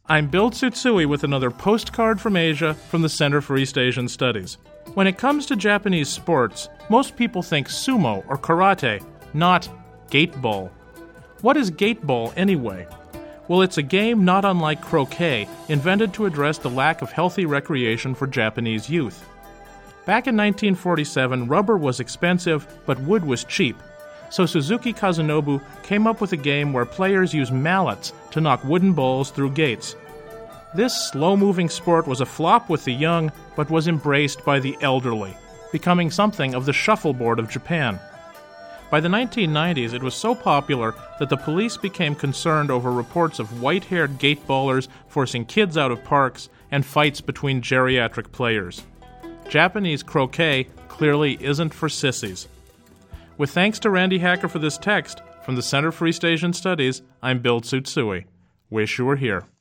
I'm Bill Tsutsui with another postcard from Asia from the Center for East Asian Studies. When it comes to Japanese sports, most people think sumo or karate, not gate ball. What is gate ball anyway? Well, it's a game not unlike croquet, invented to address the lack of healthy recreation for Japanese youth. Back in 1947, rubber was expensive, but wood was cheap. So Suzuki Kazunobu came up with a game where players use mallets to knock wooden balls through gates. This slow-moving sport was a flop with the young, but was embraced by the elderly, becoming something of the shuffleboard of Japan. By the 1990s, it was so popular that the police became concerned over reports of white-haired gate ballers forcing kids out of parks and fights between geriatric players. Japanese croquet clearly isn't for sissies. With thanks to Randy Hacker for this text, from the Center for East Asian Studies, I'm Bill Tsutsui. Wish you were here.